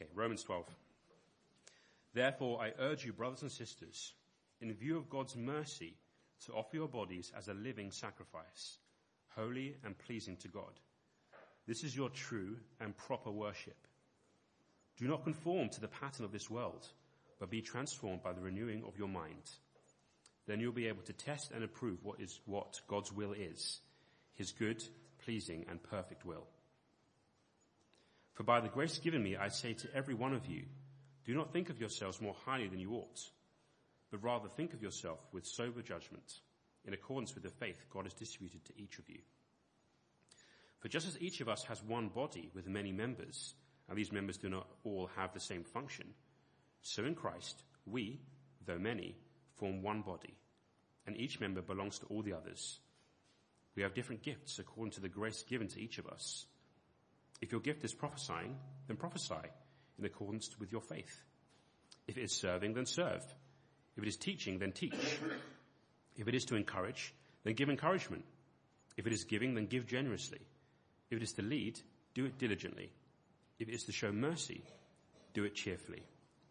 Romans 12. Therefore, I urge you, brothers and sisters, in view of God's mercy, to offer your bodies as a living sacrifice, holy and pleasing to God. This is your true and proper worship. Do not conform to the pattern of this world, but be transformed by the renewing of your mind. Then you'll be able to test and approve what God's will is, his good, pleasing, and perfect will. For by the grace given me, I say to every one of you, do not think of yourselves more highly than you ought, but rather think of yourself with sober judgment, in accordance with the faith God has distributed to each of you. For just as each of us has one body with many members, and these members do not all have the same function, so in Christ we, though many, form one body, and each member belongs to all the others. We have different gifts according to the grace given to each of us. If your gift is prophesying, then prophesy in accordance with your faith. If it is serving, then serve. If it is teaching, then teach. If it is to encourage, then give encouragement. If it is giving, then give generously. If it is to lead, do it diligently. If it is to show mercy, do it cheerfully.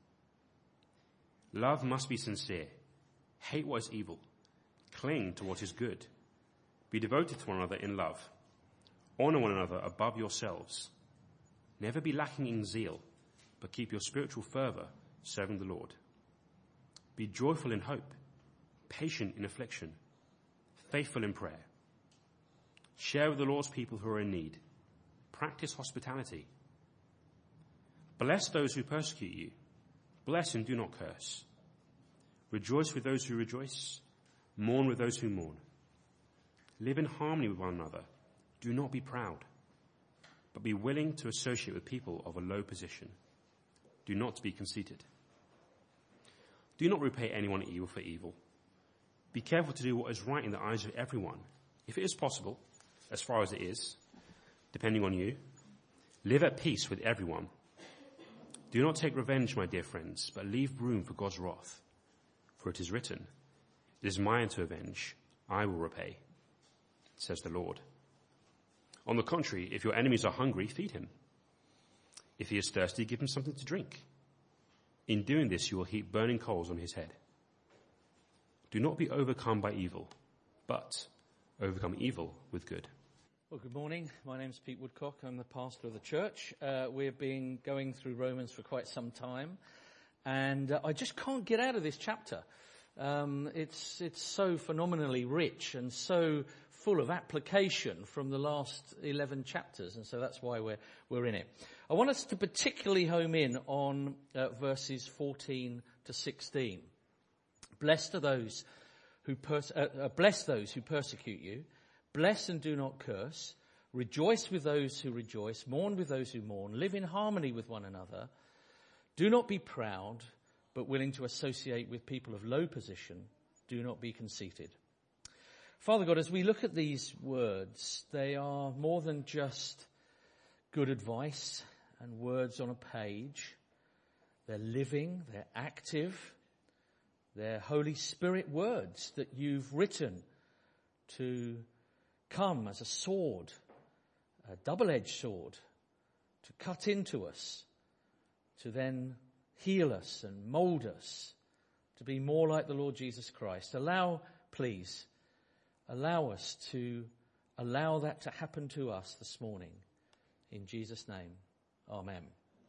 Love must be sincere. Hate what is evil. Cling to what is good. Be devoted to one another in love. Honor one another above yourselves. Never be lacking in zeal, but keep your spiritual fervor serving the Lord. Be joyful in hope, patient in affliction, faithful in prayer. Share with the Lord's people who are in need. Practice hospitality. Bless those who persecute you. Bless and do not curse. Rejoice with those who rejoice. Mourn with those who mourn. Live in harmony with one another. Do not be proud, but be willing to associate with people of a low position. Do not be conceited. Do not repay anyone evil for evil. Be careful to do what is right in the eyes of everyone. If it is possible, as far as it is, depending on you, live at peace with everyone. Do not take revenge, my dear friends, but leave room for God's wrath. For it is written, it is mine to avenge, I will repay, says the Lord. On the contrary, if your enemies are hungry, feed him. If he is thirsty, give him something to drink. In doing this, you will heap burning coals on his head. Do not be overcome by evil, but overcome evil with good. Well, good morning. My name's Pete Woodcock. I'm the pastor of the church. We've been going through Romans for quite some time, and I just can't get out of this chapter. It's so phenomenally rich and so full of application from the last 11 chapters, and so that's why we're in it. I want us to particularly home in on verses 14 to 16. Bless those who persecute you. Bless and do not curse. Rejoice with those who rejoice. Mourn with those who mourn. Live in harmony with one another. Do not be proud, but willing to associate with people of low position. Do not be conceited. Father God, as we look at these words, they are more than just good advice and words on a page. They're living, they're active, they're Holy Spirit words that you've written to come as a sword, a double-edged sword, to cut into us, to then heal us and mold us, to be more like the Lord Jesus Christ. Please, allow us to allow that to happen to us this morning. In Jesus' name, amen.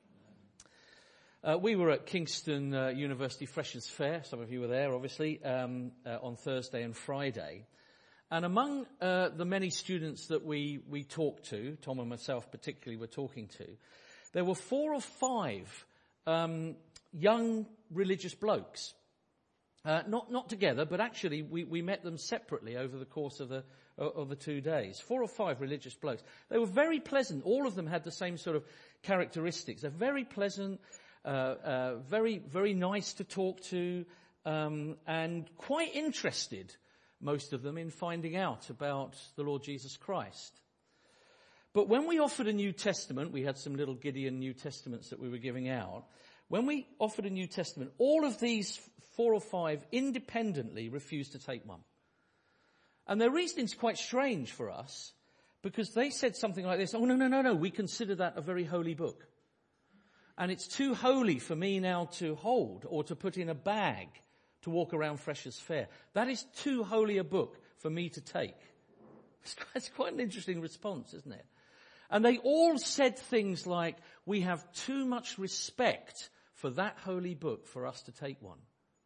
We were at Kingston University Freshers' Fair. Some of you were there, obviously, on Thursday and Friday. And among the many students that we talked to, Tom and myself particularly were talking to, there were 4 or 5 young religious blokes. Not together, but actually we met them separately over the course of the 2 days. 4 or 5 religious blokes. They were very pleasant. All of them had the same sort of characteristics. They're very pleasant, very, very nice to talk to, and quite interested, most of them, in finding out about the Lord Jesus Christ. But when we offered a New Testament, we had some little Gideon New Testaments that we were giving out. When we offered a New Testament, all of these 4 or 5 independently refused to take one. And their reasoning's quite strange for us, because they said something like this: oh, no, we consider that a very holy book. and it's too holy for me now to hold or to put in a bag to walk around Freshers Fair. That is too holy a book for me to take. It's quite an interesting response, isn't it? And they all said things like, we have too much respect for that holy book for us to take one.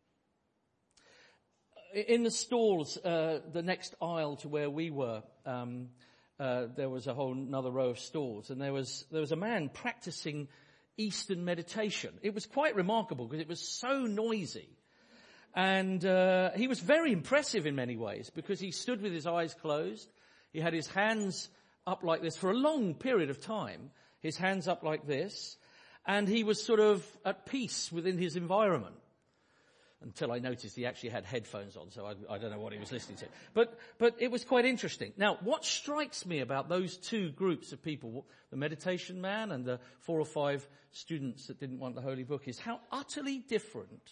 In the stalls, the next aisle to where we were, there was a whole another row of stalls, and there was a man practicing Eastern meditation. It was quite remarkable because it was so noisy. And he was very impressive in many ways because he stood with his eyes closed. He had his hands up like this for a long period of time, his hands up like this, and he was sort of at peace within his environment. Until I noticed he actually had headphones on, so I don't know what he was listening to. But it was quite interesting. Now, what strikes me about those two groups of people, the meditation man and the 4 or 5 students that didn't want the holy book, is how utterly different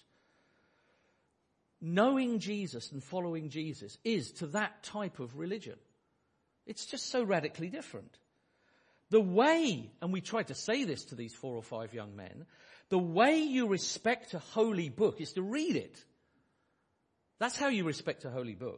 knowing Jesus and following Jesus is to that type of religion. It's just so radically different. The way, and we tried to say this to these 4 or 5 young men, the way you respect a holy book is to read it. That's how you respect a holy book.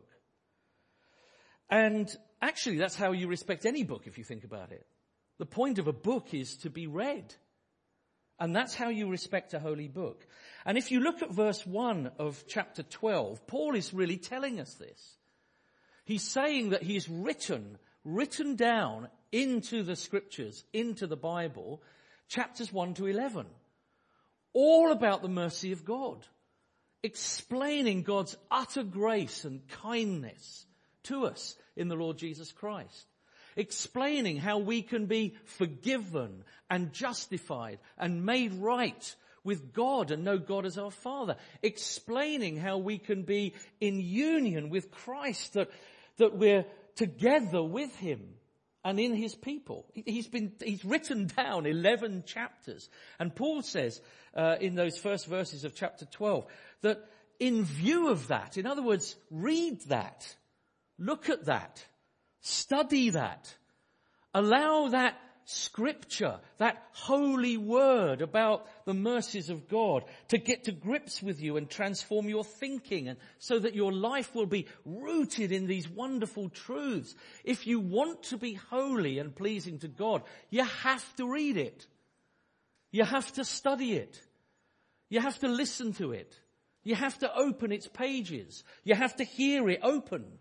And actually, that's how you respect any book, if you think about it. The point of a book is to be read. And that's how you respect a holy book. And if you look at verse 1 of chapter 12, Paul is really telling us this. He's saying that he's written down into the scriptures, into the Bible, chapters 1 to 11. All about the mercy of God. Explaining God's utter grace and kindness to us in the Lord Jesus Christ. Explaining how we can be forgiven and justified and made right with God and know God as our Father. Explaining how we can be in union with Christ, that we're together with him and in his people. He's written down 11 chapters. And Paul says in those first verses of chapter 12 that in view of that, in other words, read that, look at that, study that, allow that scripture, that holy word about the mercies of God to get to grips with you and transform your thinking, and so that your life will be rooted in these wonderful truths. If you want to be holy and pleasing to God, you have to read it. You have to study it. You have to listen to it. You have to open its pages. You have to hear it opened.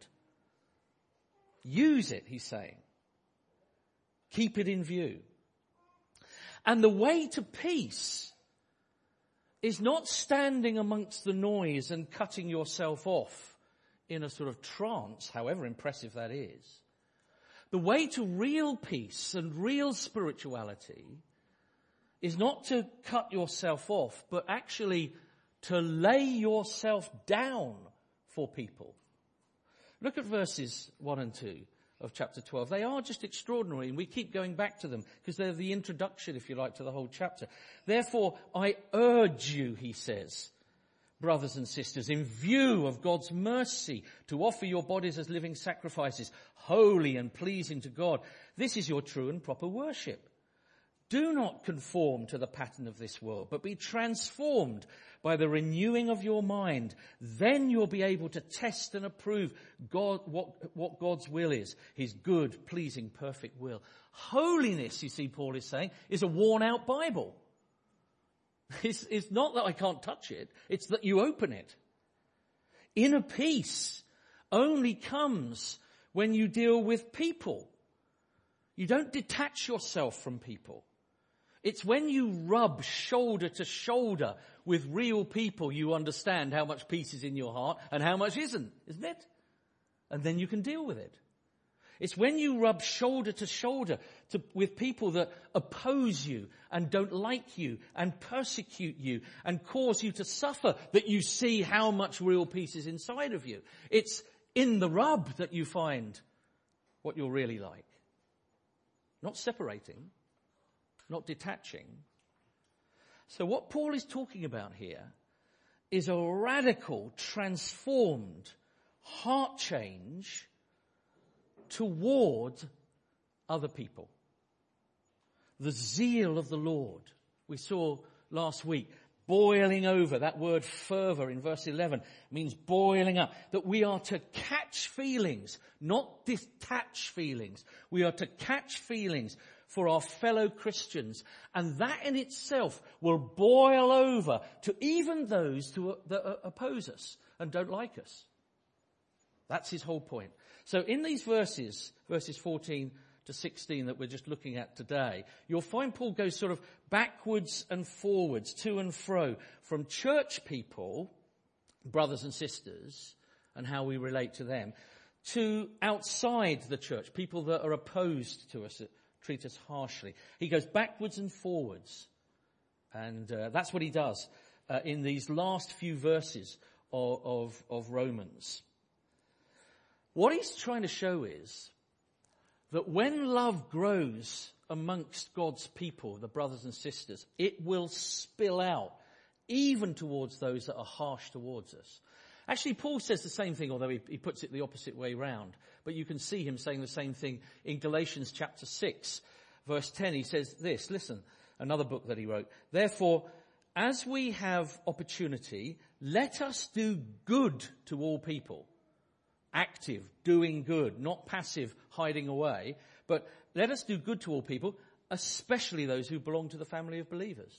Use it, he's saying. Keep it in view. And the way to peace is not standing amongst the noise and cutting yourself off in a sort of trance, however impressive that is. The way to real peace and real spirituality is not to cut yourself off, but actually to lay yourself down for people. Look at verses 1 and 2. Of chapter 12. They are just extraordinary, and we keep going back to them because they're the introduction, if you like, to the whole chapter. Therefore, I urge you, he says, brothers and sisters, in view of God's mercy, to offer your bodies as living sacrifices, holy and pleasing to God. This is your true and proper worship. Do not conform to the pattern of this world, but be transformed by the renewing of your mind. Then you'll be able to test and approve what God's will is, his good, pleasing, perfect will. Holiness, you see, Paul is saying, is a worn-out Bible. It's not that I can't touch it, it's that you open it. Inner peace only comes when you deal with people. You don't detach yourself from people. It's when you rub shoulder to shoulder with real people you understand how much peace is in your heart and how much isn't it? And then you can deal with it. It's when you rub shoulder to shoulder with people that oppose you and don't like you and persecute you and cause you to suffer that you see how much real peace is inside of you. It's in the rub that you find what you're really like. Not separating. Not detaching. So what Paul is talking about here is a radical, transformed heart change toward other people. The zeal of the Lord We saw last week, boiling over. That word fervor in verse 11 means boiling up. That we are to catch feelings, not detach feelings. We are to catch feelings for our fellow Christians. And that in itself will boil over to even those that oppose us and don't like us. That's his whole point. So in these verses 14 to 16 that we're just looking at today, you'll find Paul goes sort of backwards and forwards, to and fro, from church people, brothers and sisters, and how we relate to them, to outside the church, people that are opposed to us, that treat us harshly. He goes backwards and forwards. And that's what he does in these last few verses of Romans. What he's trying to show is that when love grows amongst God's people, the brothers and sisters, it will spill out even towards those that are harsh towards us. Actually, Paul says the same thing, although he puts it the opposite way round. But you can see him saying the same thing in Galatians chapter 6, verse 10. He says this, listen, another book that he wrote. Therefore, as we have opportunity, let us do good to all people. Active, doing good, not passive, hiding away. But let us do good to all people, especially those who belong to the family of believers.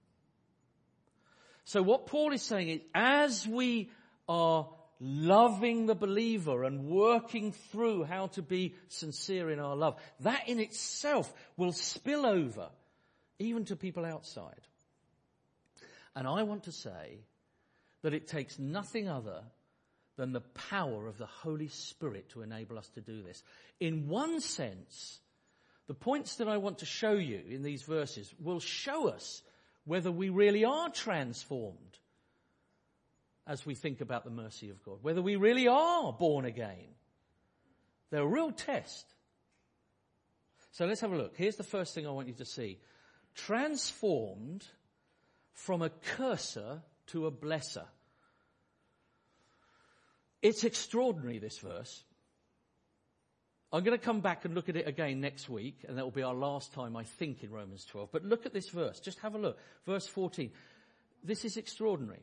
So what Paul is saying is, as we are loving the believer and working through how to be sincere in our love, that in itself will spill over even to people outside. And I want to say that it takes nothing other than the power of the Holy Spirit to enable us to do this. In one sense, the points that I want to show you in these verses will show us whether we really are transformed as we think about the mercy of God, whether we really are born again. They're a real test. So let's have a look. Here's the first thing I want you to see. Transformed from a curser to a blesser. It's extraordinary, this verse. I'm going to come back and look at it again next week, and that will be our last time, I think, in Romans 12. But look at this verse. Just have a look. Verse 14. This is extraordinary.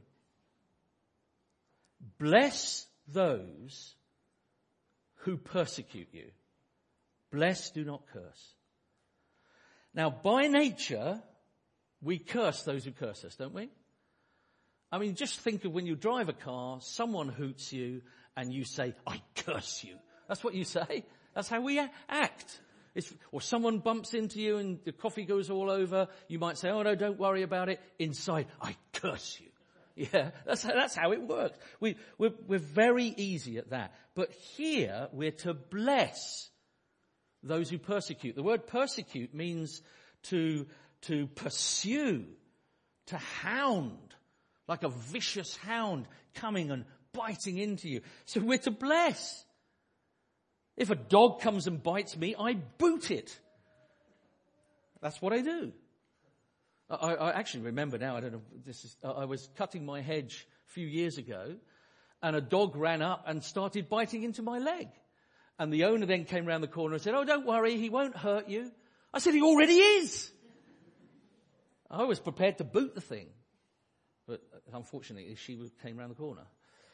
Bless those who persecute you. Bless, do not curse. Now, by nature, we curse those who curse us, don't we? I mean, just think of when you drive a car, someone hoots you, and you say, I curse you. That's what you say. That's how we act. Or someone bumps into you and the coffee goes all over. You might say, oh no, don't worry about it. Inside, I curse you. Yeah, that's how it works. We're very easy at that. But here, we're to bless those who persecute. The word persecute means to pursue, to hound. Like a vicious hound coming and biting into you. So we're to bless. If a dog comes and bites me, I boot it. That's what I do. I actually remember now, I don't know, I was cutting my hedge a few years ago, and a dog ran up and started biting into my leg. And the owner then came round the corner and said, oh, don't worry, he won't hurt you. I said, he already is. I was prepared to boot the thing. But unfortunately, she came round the corner.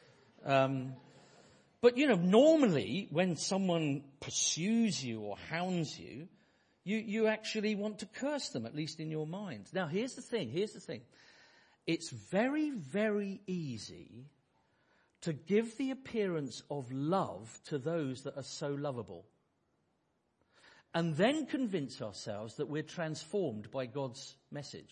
But, normally when someone pursues you or hounds you, you actually want to curse them, at least in your mind. Now, here's the thing. It's very, very easy to give the appearance of love to those that are so lovable. And then convince ourselves that we're transformed by God's message.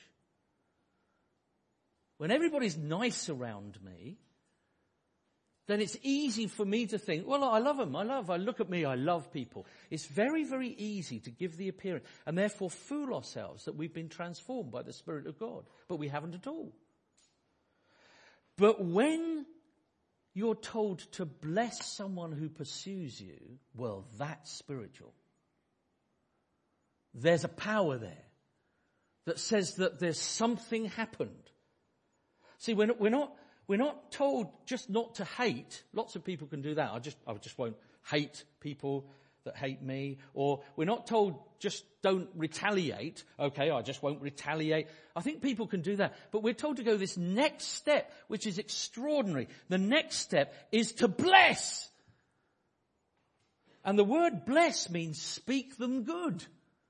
When everybody's nice around me, then it's easy for me to think, well, I love them. Look at me, I love people. It's very, very easy to give the appearance and therefore fool ourselves that we've been transformed by the Spirit of God. But we haven't at all. But when you're told to bless someone who pursues you, well, that's spiritual. There's a power there that says that there's something happened. See, we're not told just not to hate. Lots of people can do that. I just won't hate people that hate me. Or we're not told just don't retaliate. Okay, I just won't retaliate. I think people can do that. But we're told to go this next step, which is extraordinary. The next step is to bless. And the word bless means speak them good.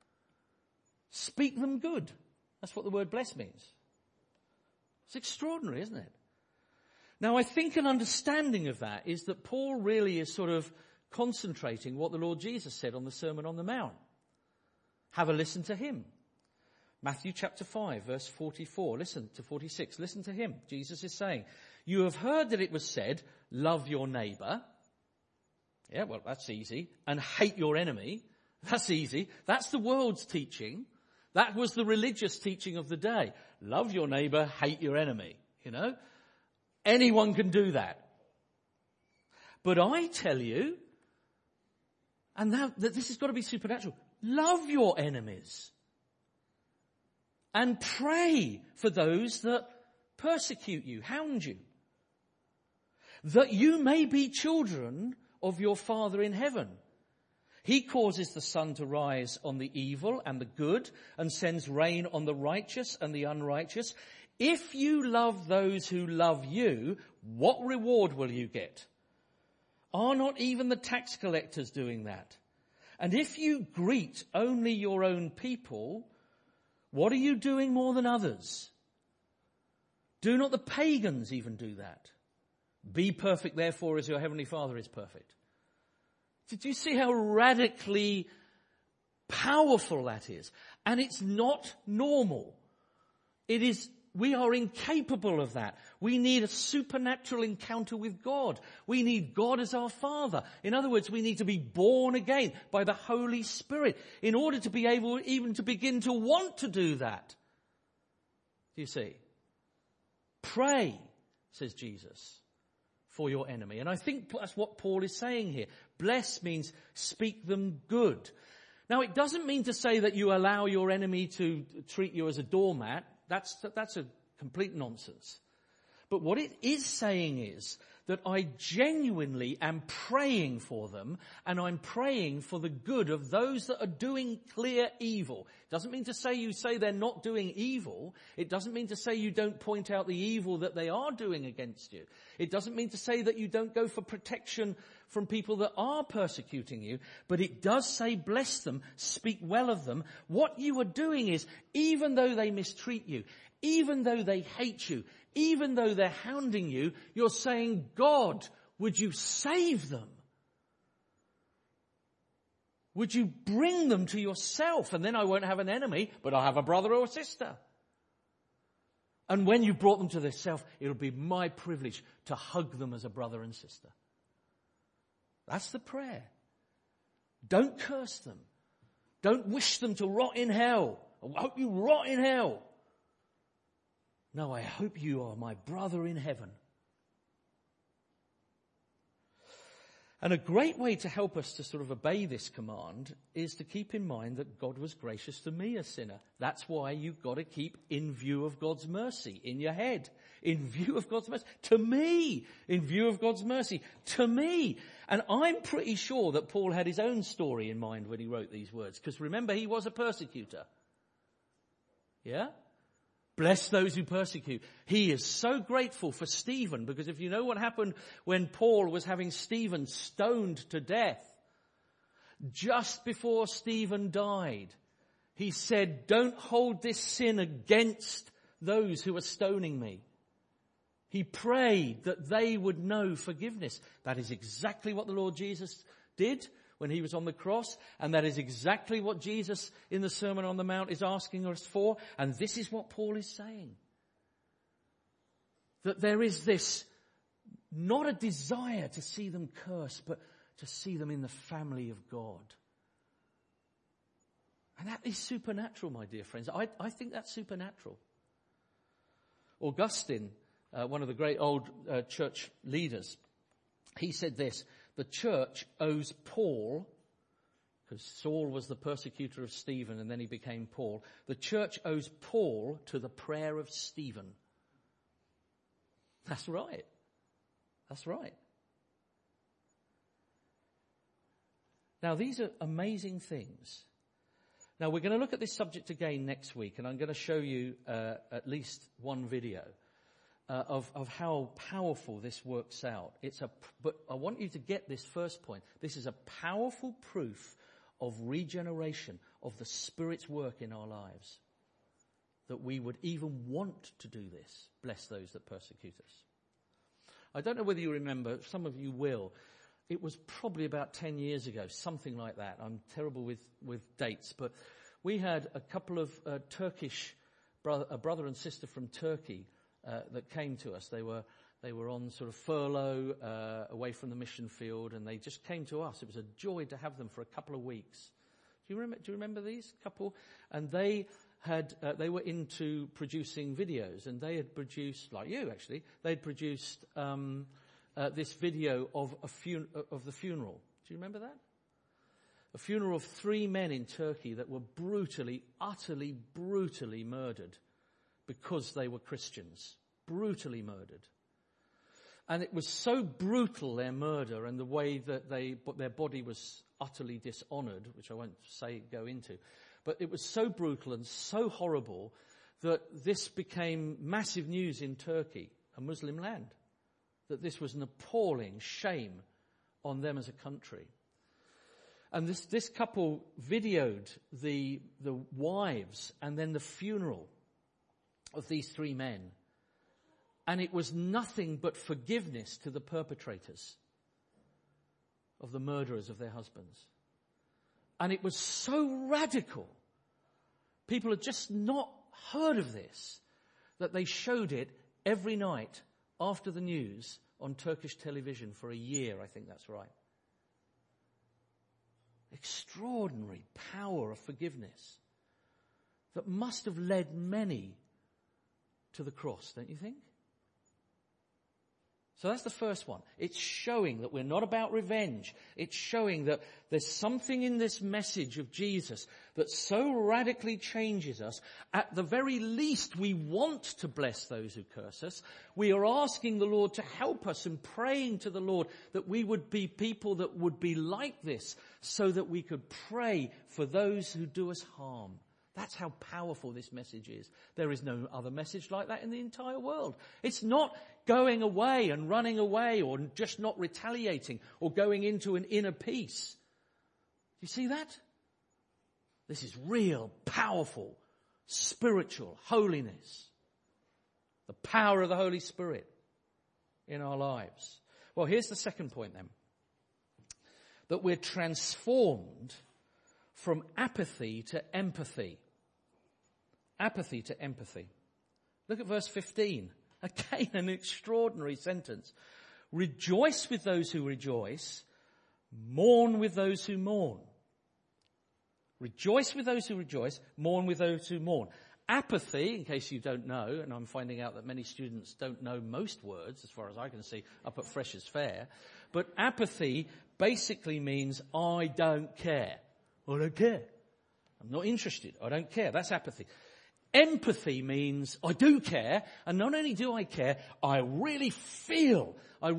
Speak them good. That's what the word bless means. It's extraordinary, isn't it? Now, I think an understanding of that is that Paul really is sort of concentrating what the Lord Jesus said on the Sermon on the Mount. Have a listen to him. Matthew chapter 5, verse 44. Listen to 46. Listen to him. Jesus is saying, you have heard that it was said, love your neighbor. Yeah, well, that's easy. And hate your enemy. That's easy. That's the world's teaching. That was the religious teaching of the day. Love your neighbor, hate your enemy. You know? Anyone can do that. But I tell you, and now that this has got to be supernatural, love your enemies. And pray for those that persecute you, hound you. That you may be children of your Father in heaven. He causes the sun to rise on the evil and the good and sends rain on the righteous and the unrighteous. If you love those who love you, what reward will you get? Are not even the tax collectors doing that? And if you greet only your own people, what are you doing more than others? Do not the pagans even do that? Be perfect, therefore, as your heavenly Father is perfect. Did you see how radically powerful that is? And it's not normal. It is, we are incapable of that. We need a supernatural encounter with God. We need God as our Father. In other words, we need to be born again by the Holy Spirit in order to be able even to begin to want to do that. Do you see? Pray, says Jesus, for your enemy. And I think that's what Paul is saying here. Bless means speak them good. Now, it doesn't mean to say that you allow your enemy to treat you as a doormat. That's a complete nonsense. But what it is saying is that I genuinely am praying for them, and I'm praying for the good of those that are doing clear evil. It doesn't mean to say you say they're not doing evil. It doesn't mean to say you don't point out the evil that they are doing against you. It doesn't mean to say that you don't go for protection from people that are persecuting you. But it does say bless them, speak well of them. What you are doing is, even though they mistreat you, even though they hate you, even though they're hounding you, you're saying, God, would you save them? Would you bring them to yourself? And then I won't have an enemy, but I'll have a brother or a sister. And when you brought them to themselves, it'll be my privilege to hug them as a brother and sister. That's the prayer. Don't curse them. Don't wish them to rot in hell. I hope you rot in hell. No, I hope you are my brother in heaven. And a great way to help us to sort of obey this command is to keep in mind that God was gracious to me, a sinner. That's why you've got to keep in view of God's mercy in your head. In view of God's mercy. To me. In view of God's mercy. To me. And I'm pretty sure that Paul had his own story in mind when he wrote these words. Because remember, he was a persecutor. Yeah? Bless those who persecute. He is so grateful for Stephen, because if you know what happened when Paul was having Stephen stoned to death, just before Stephen died, he said, don't hold this sin against those who are stoning me. He prayed that they would know forgiveness. That is exactly what the Lord Jesus did when he was on the cross, and that is exactly what Jesus in the Sermon on the Mount is asking us for, and this is what Paul is saying. That there is this, not a desire to see them cursed, but to see them in the family of God. And that is supernatural, my dear friends. I think that's supernatural. Augustine, one of the great old church leaders, he said this: the church owes Paul, because Saul was the persecutor of Stephen and then he became Paul. The church owes Paul to the prayer of Stephen. That's right. That's right. Now, these are amazing things. Now, we're going to look at this subject again next week, and I'm going to show you at least one video of how powerful this works out. But I want you to get this first point. This is a powerful proof of regeneration, of the Spirit's work in our lives, that we would even want to do this. Bless those that persecute us. I don't know whether you remember, some of you will. It was probably about 10 years ago, something like that. I'm terrible with dates, but we had a couple of a brother and sister from Turkey that came to us. They were on sort of furlough away from the mission field, and they just came to us. It was a joy to have them for a couple of weeks. Do you remember these couple? And they were into producing videos, and they had produced, like you actually, they'd produced this video of the funeral. Do you remember that? A funeral of 3 men in Turkey that were utterly brutally murdered because they were Christians. Brutally murdered. And it was so brutal, their murder, and the way that their body was utterly dishonored, which I won't go into, but it was so brutal and so horrible that this became massive news in Turkey, a Muslim land, that this was an appalling shame on them as a country. And this couple videoed the wives and then the funeral of these 3 men. And it was nothing but forgiveness to the perpetrators of the murderers of their husbands. And it was so radical. People had just not heard of this, that they showed it every night after the news on Turkish television for a year, I think that's right. Extraordinary power of forgiveness that must have led many to the cross, don't you think? So that's the first one. It's showing that we're not about revenge. It's showing that there's something in this message of Jesus that so radically changes us. At the very least, we want to bless those who curse us. We are asking the Lord to help us and praying to the Lord that we would be people that would be like this, so that we could pray for those who do us harm. That's how powerful this message is. There is no other message like that in the entire world. It's not going away and running away, or just not retaliating, or going into an inner peace. Do you see that? This is real, powerful, spiritual holiness. The power of the Holy Spirit in our lives. Well, here's the second point then. That we're transformed from apathy to empathy. Apathy to empathy. Look at verse 15. Again, an extraordinary sentence. Rejoice with those who rejoice. Mourn with those who mourn. Rejoice with those who rejoice. Mourn with those who mourn. Apathy, in case you don't know, and I'm finding out that many students don't know most words, as far as I can see, up at Freshers' Fair, but apathy basically means I don't care. I don't care. I'm not interested. I don't care. That's apathy. Empathy means I do care, and not only do I care, I really feel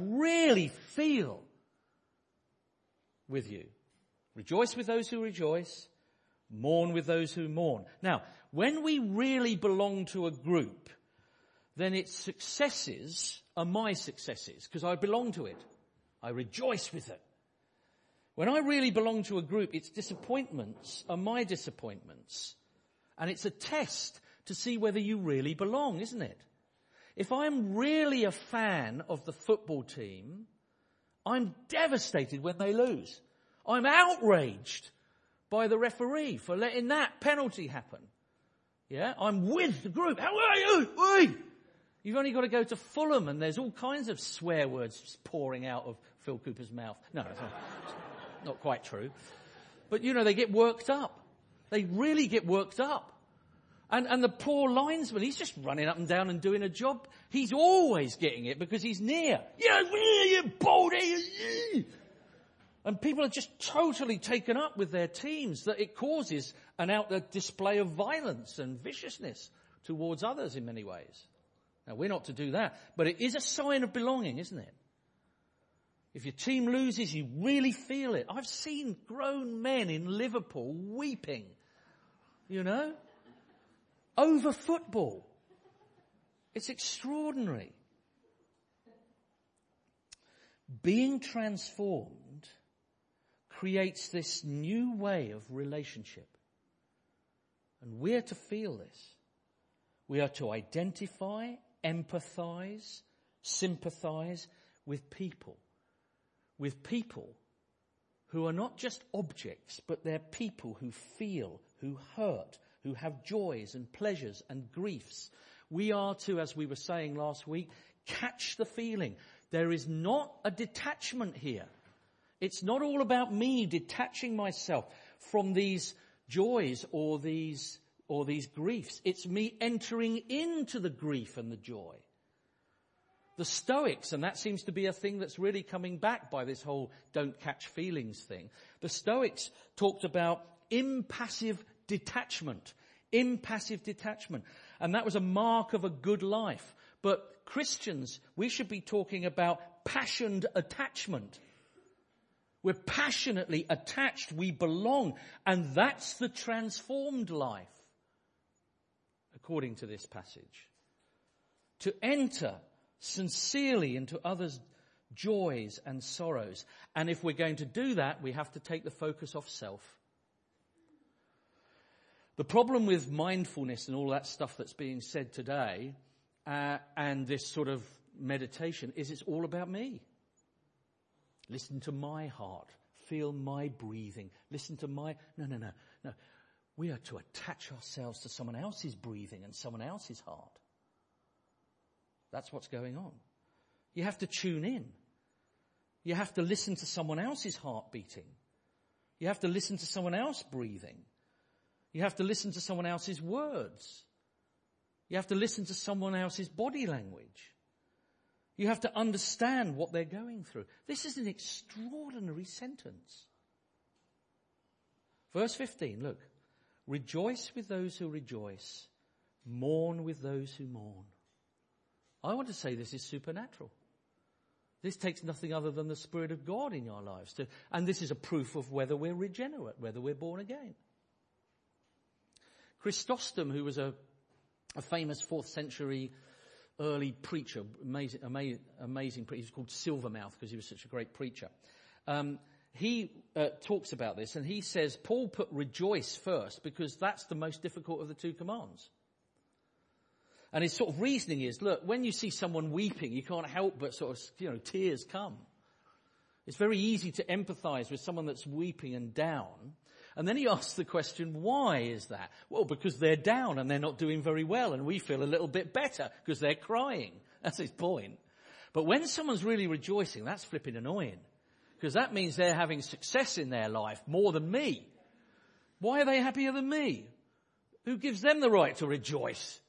with you. Rejoice with those who rejoice, mourn with those who mourn. Now, when we really belong to a group, then its successes are my successes, because I belong to it. I rejoice with it. When I really belong to a group, its disappointments are my disappointments. And it's a test to see whether you really belong, isn't it? If I'm really a fan of the football team, I'm devastated when they lose. I'm outraged by the referee for letting that penalty happen. Yeah, I'm with the group. How are you? Oi! You've only got to go to Fulham and there's all kinds of swear words pouring out of Phil Cooper's mouth. No, it's not quite true. But, they get worked up. They really get worked up. And the poor linesman, he's just running up and down and doing a job. He's always getting it because he's near. Yeah, you baldy. And people are just totally taken up with their teams that it causes a display of violence and viciousness towards others in many ways. Now, we're not to do that, but it is a sign of belonging, isn't it? If your team loses, you really feel it. I've seen grown men in Liverpool weeping, over football. It's extraordinary. Being transformed creates this new way of relationship. And we're to feel this. We are to identify, empathize, sympathize with people. With people who are not just objects, but they're people who feel, who hurt, who have joys and pleasures and griefs. We are to, as we were saying last week, catch the feeling. There is not a detachment here. It's not all about me detaching myself from these joys or these griefs. It's me entering into the grief and the joy. The Stoics, and that seems to be a thing that's really coming back by this whole don't catch feelings thing. The Stoics talked about impassive detachment. Impassive detachment. And that was a mark of a good life. But Christians, we should be talking about passionate attachment. We're passionately attached. We belong. And that's the transformed life, according to this passage. To enter sincerely into others' joys and sorrows. And if we're going to do that, we have to take the focus off self. The problem with mindfulness and all that stuff that's being said today, and this sort of meditation, is it's all about me. Listen to my heart. Feel my breathing. Listen to my... No. We are to attach ourselves to someone else's breathing and someone else's heart. That's what's going on. You have to tune in. You have to listen to someone else's heart beating. You have to listen to someone else breathing. You have to listen to someone else's words. You have to listen to someone else's body language. You have to understand what they're going through. This is an extraordinary sentence. Verse 15, look. Rejoice with those who rejoice. Mourn with those who mourn. I want to say this is supernatural. This takes nothing other than the Spirit of God in our lives. And this is a proof of whether we're regenerate, whether we're born again. Chrysostom, who was a famous 4th century early preacher, amazing preacher, he's called Silvermouth because he was such a great preacher. He talks about this and he says, Paul put rejoice first because that's the most difficult of the 2 commands. And his sort of reasoning is, look, when you see someone weeping, you can't help but sort of, tears come. It's very easy to empathize with someone that's weeping and down. And then he asks the question, why is that? Well, because they're down and they're not doing very well and we feel a little bit better because they're crying. That's his point. But when someone's really rejoicing, that's flipping annoying because that means they're having success in their life more than me. Why are they happier than me? Who gives them the right to rejoice?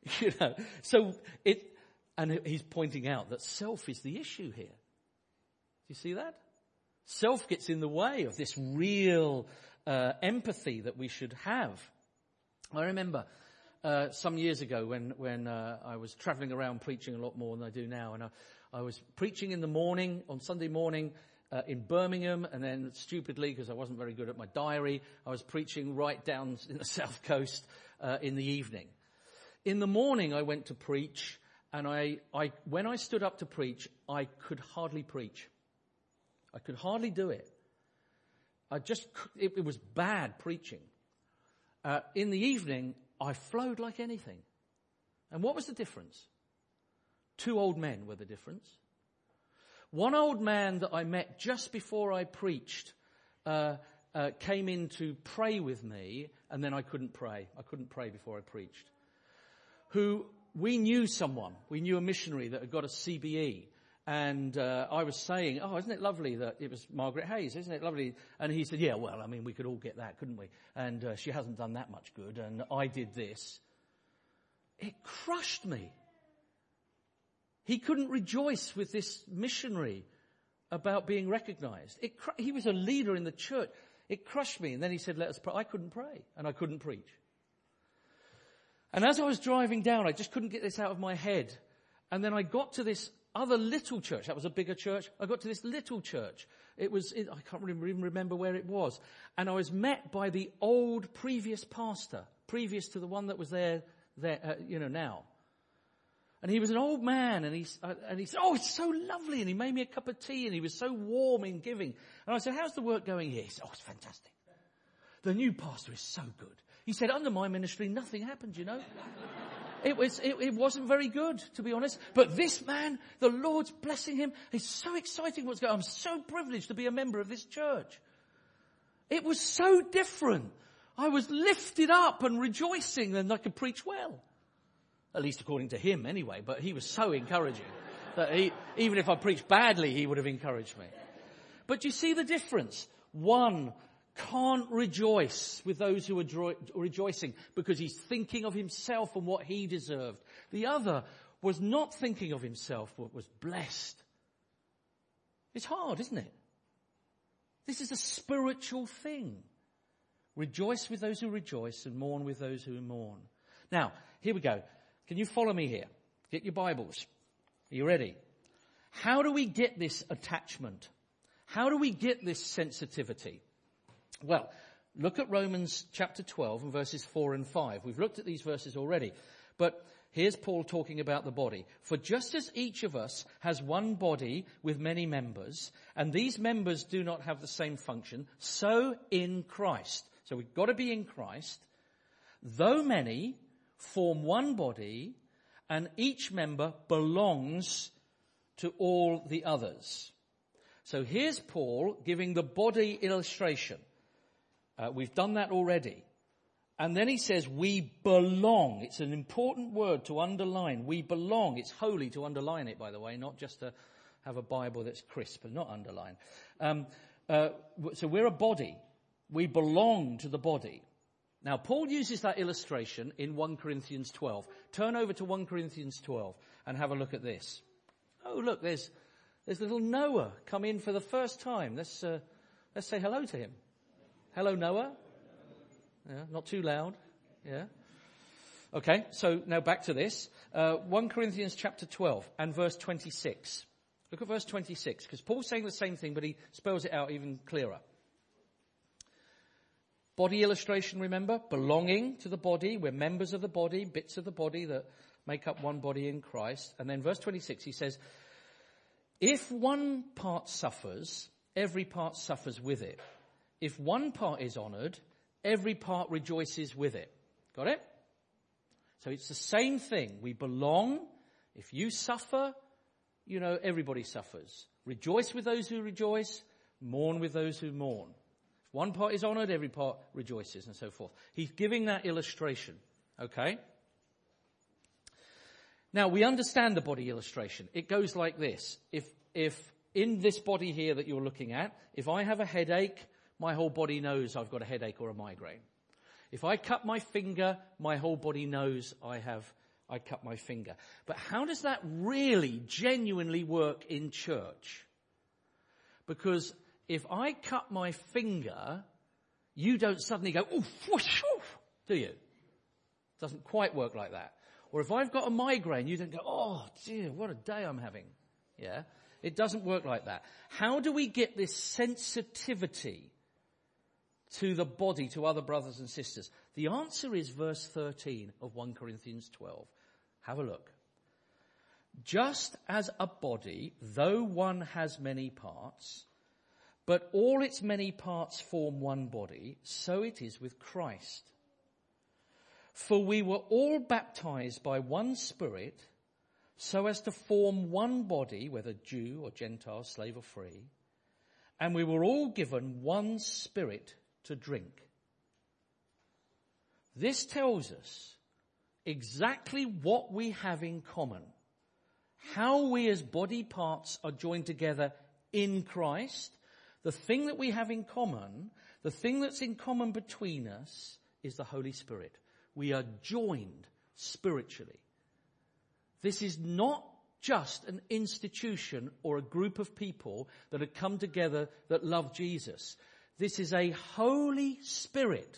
And he's pointing out that self is the issue here. Do you see that? Self gets in the way of this real empathy that we should have. I remember some years ago when I was travelling around preaching a lot more than I do now, and I was preaching in the morning, on Sunday morning, in Birmingham, and then stupidly, because I wasn't very good at my diary, I was preaching right down in the south coast in the evening. In the morning I went to preach, and when I stood up to preach, I could hardly preach. I could hardly do it. It was bad preaching. In the evening, I flowed like anything. And what was the difference? 2 old men were the difference. One old man that I met just before I preached came in to pray with me, and then I couldn't pray. I couldn't pray before I preached. We knew someone. We knew a missionary that had got a CBE. And I was saying, isn't it lovely that it was Margaret Hayes, isn't it lovely? And he said, yeah, well, we could all get that, couldn't we? And she hasn't done that much good, and I did this. It crushed me. He couldn't rejoice with this missionary about being recognized. He was a leader in the church. It crushed me. And then he said, let us pray. I couldn't pray, and I couldn't preach. And as I was driving down, I just couldn't get this out of my head. And then I got to this other little church. That was a bigger church. I got to this little church. I can't even remember where it was. And I was met by the old previous pastor, previous to the one that was there now. And he was an old man, and he said, "Oh, it's so lovely." And he made me a cup of tea, and he was so warm in giving. And I said, "How's the work going here?" He said, "Oh, it's fantastic. The new pastor is so good." He said, "Under my ministry, nothing happened, you know." It wasn't very good, to be honest. But this man, the Lord's blessing him. It's so exciting what's going on. I'm so privileged to be a member of this church. It was so different. I was lifted up and rejoicing, and I could preach well. At least according to him anyway, but he was so encouraging that even if I preached badly, he would have encouraged me. But you see the difference? One can't rejoice with those who are rejoicing because he's thinking of himself and what he deserved. The other was not thinking of himself, but was blessed. It's hard, isn't it? This is a spiritual thing. Rejoice with those who rejoice and mourn with those who mourn. Now, here we go. Can you follow me here? Get your Bibles. Are you ready? How do we get this attachment? How do we get this sensitivity? Well, look at Romans chapter 12 and verses 4 and 5. We've looked at these verses already. But here's Paul talking about the body. For just as each of us has one body with many members, and these members do not have the same function, so in Christ. So we've got to be in Christ. Though many form one body, and each member belongs to all the others. So here's Paul giving the body illustration. We've done that already. And then he says, we belong. It's an important word to underline. We belong. It's holy to underline it, by the way, not just to have a Bible that's crisp and not underlined. So we're a body. We belong to the body. Now, Paul uses that illustration in 1 Corinthians 12. Turn over to 1 Corinthians 12 and have a look at this. Oh, look, there's little Noah come in for the first time. Let's say hello to him. Hello, Noah. Yeah, not too loud. Yeah. Okay, so now back to this. 1 Corinthians chapter 12 and verse 26. Look at verse 26, because Paul's saying the same thing, but he spells it out even clearer. Body illustration, remember? Belonging to the body. We're members of the body, bits of the body that make up one body in Christ. And then verse 26, he says, if one part suffers, every part suffers with it. If one part is honoured, every part rejoices with it. Got it? So it's the same thing. We belong. If you suffer, everybody suffers. Rejoice with those who rejoice. Mourn with those who mourn. If one part is honoured, every part rejoices, and so forth. He's giving that illustration. Okay? Now, we understand the body illustration. It goes like this. If in this body here that you're looking at, if I have a headache, my whole body knows I've got a headache or a migraine. If I cut my finger, my whole body knows I cut my finger. But how does that really genuinely work in church? Because if I cut my finger, you don't suddenly go, oof, whoosh, whoosh, do you? It doesn't quite work like that. Or if I've got a migraine, you don't go, oh dear, what a day I'm having. Yeah? It doesn't work like that. How do we get this sensitivity to the body, to other brothers and sisters? The answer is verse 13 of 1 Corinthians 12. Have a look. Just as a body, though one has many parts, but all its many parts form one body, so it is with Christ. For we were all baptized by one Spirit, so as to form one body, whether Jew or Gentile, slave or free, and we were all given one Spirit to drink. This tells us exactly what we have in common, how we as body parts are joined together in Christ. The thing that we have in common, the thing that's in common between us, is the Holy Spirit. We are joined spiritually. This is not just an institution or a group of people that have come together that love Jesus. This is a Holy Spirit,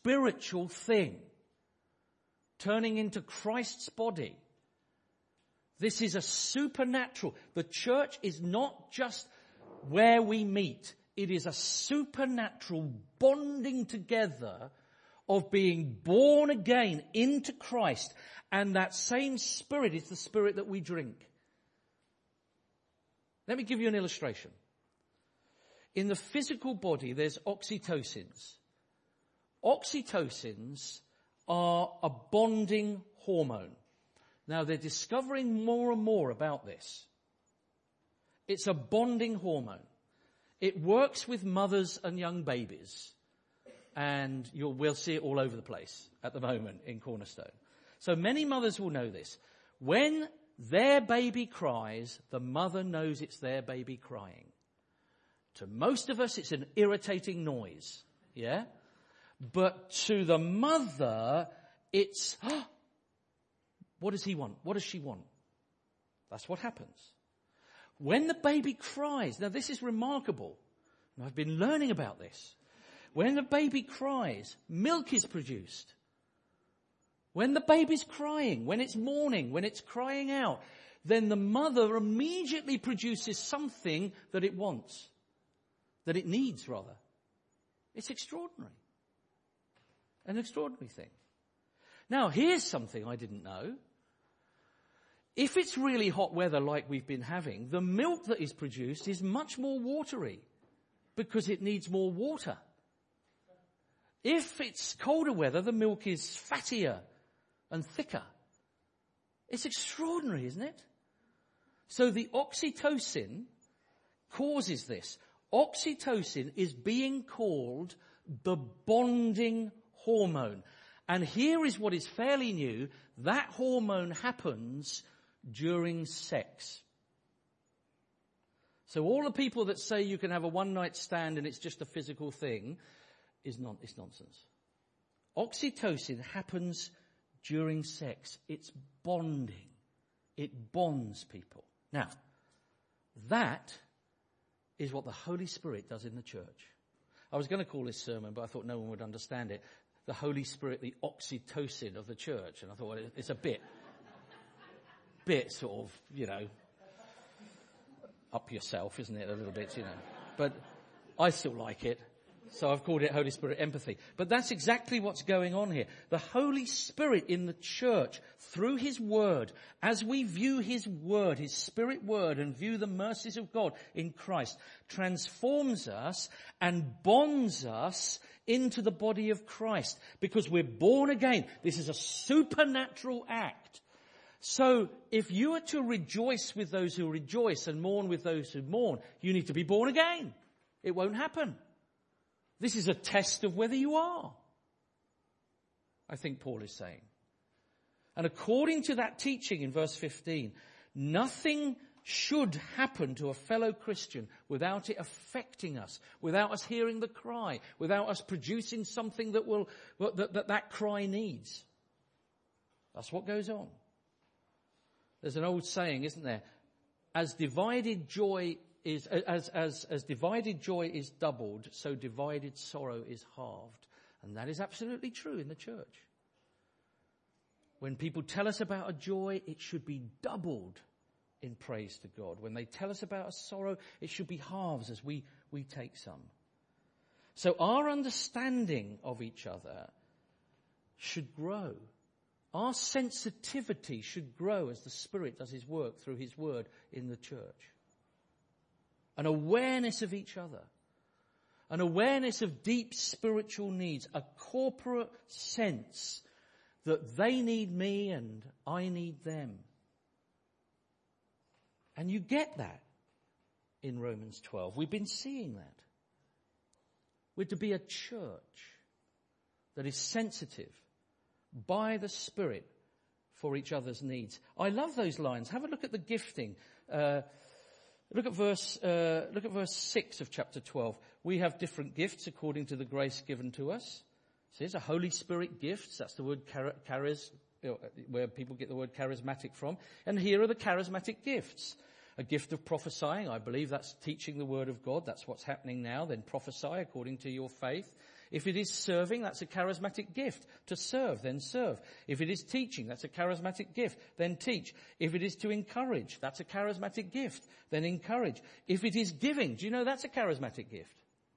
spiritual thing, turning into Christ's body. This is a supernatural. The church is not just where we meet. It is a supernatural bonding together of being born again into Christ. And that same Spirit is the Spirit that we drink. Let me give you an illustration. In the physical body, there's oxytocins. Oxytocins are a bonding hormone. Now, they're discovering more and more about this. It's a bonding hormone. It works with mothers and young babies. And we'll see it all over the place at the moment in Cornerstone. So many mothers will know this. When their baby cries, the mother knows it's their baby crying. To most of us, it's an irritating noise. Yeah? But to the mother, it's, what does he want? What does she want? That's what happens. When the baby cries, now this is remarkable. I've been learning about this. When the baby cries, milk is produced. When the baby's crying, when it's mourning, when it's crying out, then the mother immediately produces something that it wants. That it needs, rather. It's extraordinary. An extraordinary thing. Now, here's something I didn't know. If it's really hot weather like we've been having, the milk that is produced is much more watery because it needs more water. If it's colder weather, the milk is fattier and thicker. It's extraordinary, isn't it? So the oxytocin causes this. Oxytocin is being called the bonding hormone. And here is what is fairly new. That hormone happens during sex. So all the people that say you can have a one-night stand and it's just a physical thing it's nonsense. Oxytocin happens during sex. It's bonding. It bonds people. Now, that is what the Holy Spirit does in the church. I was going to call this sermon, but I thought no one would understand it. The Holy Spirit, the oxytocin of the church. And I thought, well, it's a bit sort of, up yourself, isn't it? A little bit, But I still like it. So I've called it Holy Spirit empathy. But that's exactly what's going on here. The Holy Spirit in the church, through His Word, as we view His Word, His Spirit Word, and view the mercies of God in Christ, transforms us and bonds us into the body of Christ. Because we're born again. This is a supernatural act. So if you are to rejoice with those who rejoice and mourn with those who mourn, you need to be born again. It won't happen. This is a test of whether you are, I think Paul is saying. And according to that teaching in verse 15, nothing should happen to a fellow Christian without it affecting us, without us hearing the cry, without us producing something that cry needs. That's what goes on. There's an old saying, isn't there? As divided joy is doubled, so divided sorrow is halved. And that is absolutely true in the church. When people tell us about a joy, it should be doubled in praise to God. When they tell us about a sorrow, it should be halves as we take some. So our understanding of each other should grow. Our sensitivity should grow as the Spirit does His work through His Word in the church. An awareness of each other. An awareness of deep spiritual needs. A corporate sense that they need me and I need them. And you get that in Romans 12. We've been seeing that. We're to be a church that is sensitive by the Spirit for each other's needs. I love those lines. Have a look at the gifting. Look at verse 6 of chapter 12. We have different gifts according to the grace given to us. So there's a Holy Spirit gifts. That's the word charis, where people get the word charismatic from. And here are the charismatic gifts. A gift of prophesying. I believe that's teaching the word of God. That's what's happening now. Then prophesy according to your faith. If it is serving, that's a charismatic gift. To serve, then serve. If it is teaching, that's a charismatic gift, then teach. If it is to encourage, that's a charismatic gift, then encourage. If it is giving, do you know that's a charismatic gift?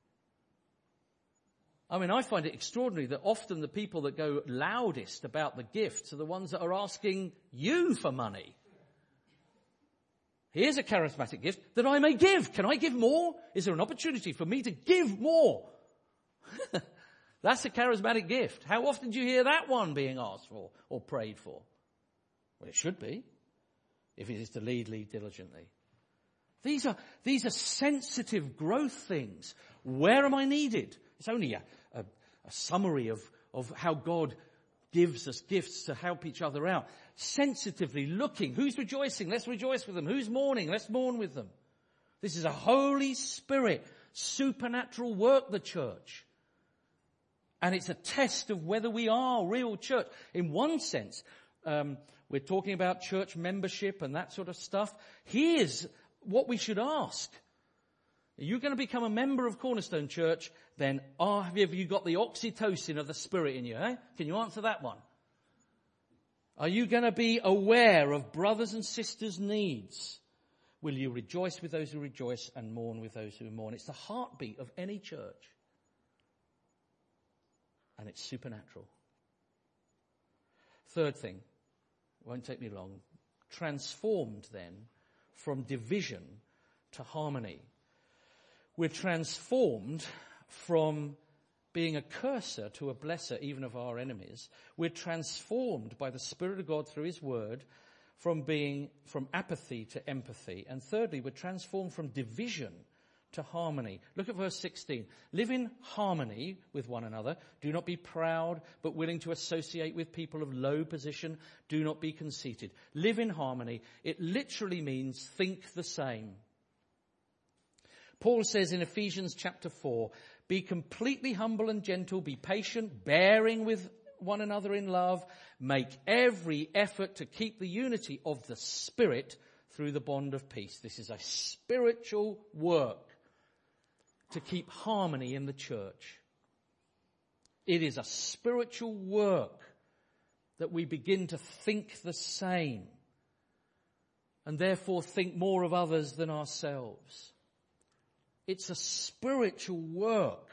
I mean, I find it extraordinary that often the people that go loudest about the gifts are the ones that are asking you for money. Here's a charismatic gift that I may give. Can I give more? Is there an opportunity for me to give more? That's a charismatic gift. How often do you hear that one being asked for or prayed for? Well, it should be. If it is to lead diligently. These are sensitive growth things. Where am I needed? It's only a summary of how God gives us gifts to help each other out. Sensitively looking. Who's rejoicing? Let's rejoice with them. Who's mourning? Let's mourn with them. This is a Holy Spirit, supernatural work, the church. And it's a test of whether we are real church. In one sense, we're talking about church membership and that sort of stuff. Here's what we should ask. Are you going to become a member of Cornerstone Church? Then have you got the oxytocin of the Spirit in you? Eh? Can you answer that one? Are you going to be aware of brothers and sisters' needs? Will you rejoice with those who rejoice and mourn with those who mourn? It's the heartbeat of any church. And it's supernatural. Third thing, won't take me long, transformed then from division to harmony. We're transformed from being a curser to a blesser even of our enemies. We're transformed by the Spirit of God through His Word from apathy to empathy. And thirdly, we're transformed from division to harmony. Look at verse 16. Live in harmony with one another. Do not be proud, but willing to associate with people of low position. Do not be conceited. Live in harmony. It literally means think the same. Paul says in Ephesians chapter 4, be completely humble and gentle, be patient, bearing with one another in love, make every effort to keep the unity of the Spirit through the bond of peace. This is a spiritual work to keep harmony in the church. It is a spiritual work that we begin to think the same and therefore think more of others than ourselves. It's a spiritual work.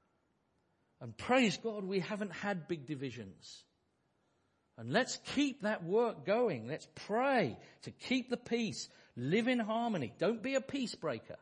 And praise God, we haven't had big divisions. And let's keep that work going. Let's pray to keep the peace. Live in harmony. Don't be a peace breaker.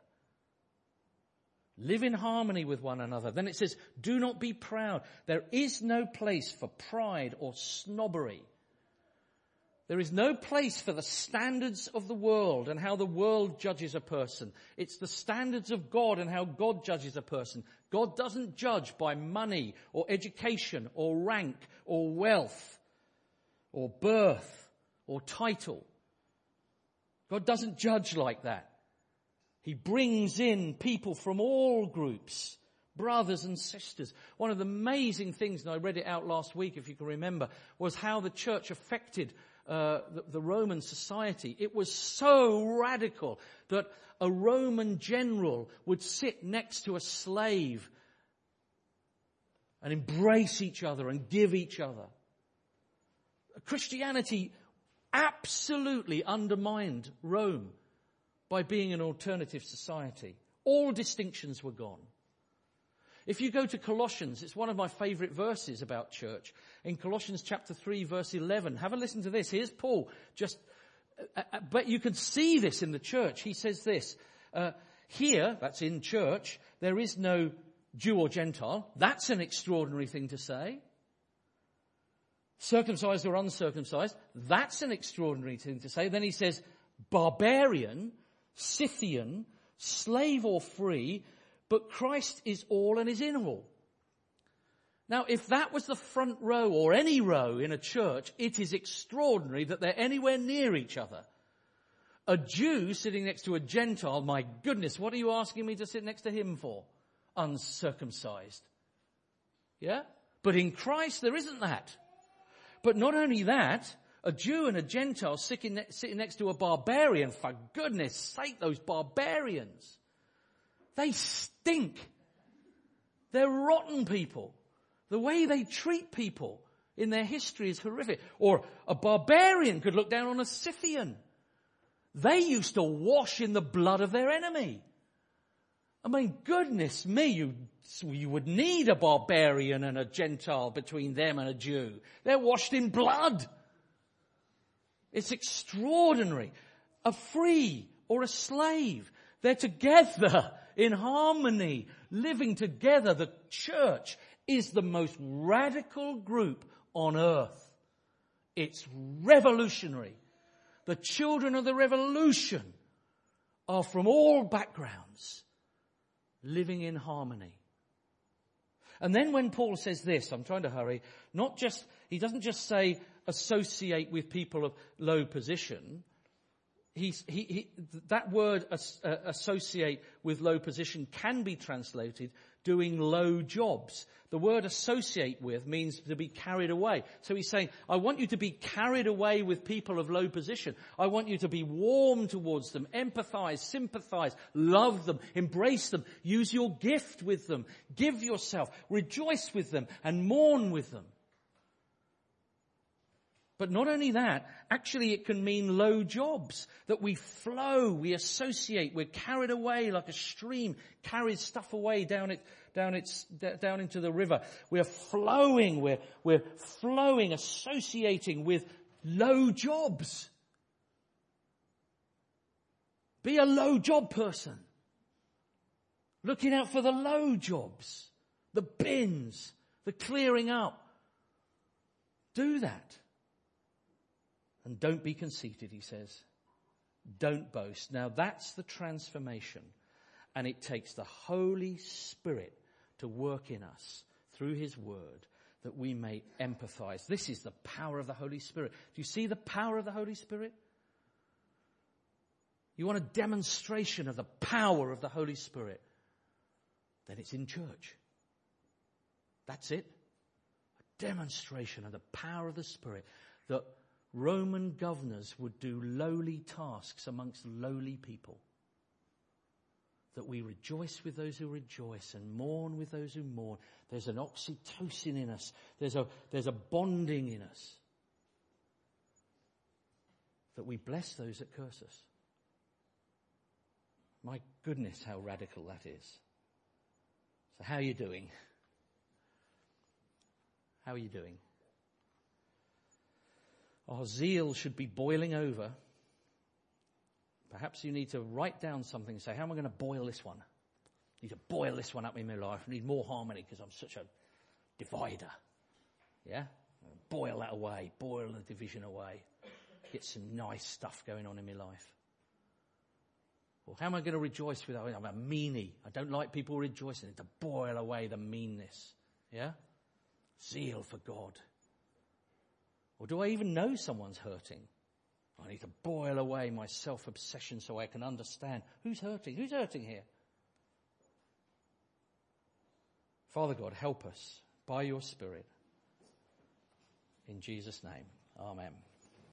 Live in harmony with one another. Then it says, do not be proud. There is no place for pride or snobbery. There is no place for the standards of the world and how the world judges a person. It's the standards of God and how God judges a person. God doesn't judge by money or education or rank or wealth or birth or title. God doesn't judge like that. He brings in people from all groups, brothers and sisters. One of the amazing things, and I read it out last week if you can remember, was how the church affected the Roman society. It was so radical that a Roman general would sit next to a slave and embrace each other and give each other. Christianity absolutely undermined Rome by being an alternative society. All distinctions were gone. If you go to Colossians, it's one of my favorite verses about church. In Colossians chapter 3, verse 11, have a listen to this. Here's Paul. But you can see this in the church. He says this, here, that's in church, there is no Jew or Gentile. That's an extraordinary thing to say. Circumcised or uncircumcised, that's an extraordinary thing to say. Then he says, barbarian, Scythian, slave or free, but Christ is all and is in all. Now, if that was the front row or any row in a church, it is extraordinary that they're anywhere near each other. A Jew sitting next to a Gentile, my goodness, what are you asking me to sit next to him for? Uncircumcised. Yeah? But in Christ, there isn't that. But not only that, a Jew and a Gentile sitting next to a barbarian, for goodness sake, those barbarians. They stink. They're rotten people. The way they treat people in their history is horrific. Or a barbarian could look down on a Scythian. They used to wash in the blood of their enemy. I mean, goodness me, you would need a barbarian and a Gentile between them and a Jew. They're washed in blood. It's extraordinary. A free or a slave, they're together in harmony, living together. The church is the most radical group on earth. It's revolutionary. The children of the revolution are from all backgrounds, living in harmony. And then when Paul says this, I'm trying to hurry, he doesn't just say associate with people of low position. That word associate with low position can be translated doing low jobs. The word associate with means to be carried away. So he's saying, I want you to be carried away with people of low position. I want you to be warm towards them, empathize, sympathize, love them, embrace them, use your gift with them, give yourself, rejoice with them, and mourn with them. But not only that, actually it can mean low jobs, that we flow, we associate, we're carried away like a stream carries stuff away down into the river. We're flowing, associating with low jobs. Be a low job person. Looking out for the low jobs, the bins, the clearing up. Do that. And don't be conceited, he says. Don't boast. Now that's the transformation. And it takes the Holy Spirit to work in us through his word that we may empathize. This is the power of the Holy Spirit. Do you see the power of the Holy Spirit? You want a demonstration of the power of the Holy Spirit? Then it's in church. That's it. A demonstration of the power of the Spirit, that Roman governors would do lowly tasks amongst lowly people. That we rejoice with those who rejoice and mourn with those who mourn. There's an oxytocin in us. There's a bonding in us. That we bless those that curse us. My goodness, how radical that is. So how are you doing? How are you doing? Our zeal should be boiling over. Perhaps you need to write down something and say, how am I going to boil this one? I need to boil this one up in my life. I need more harmony because I'm such a divider. Yeah? Boil that away. Boil the division away. Get some nice stuff going on in my life. Or how am I going to rejoice with, I'm a meanie. I don't like people rejoicing. I need to boil away the meanness. Yeah? Zeal for God. Or do I even know someone's hurting? I need to boil away my self-obsession so I can understand who's hurting. Who's hurting here? Father God, help us by your Spirit. In Jesus' name, amen.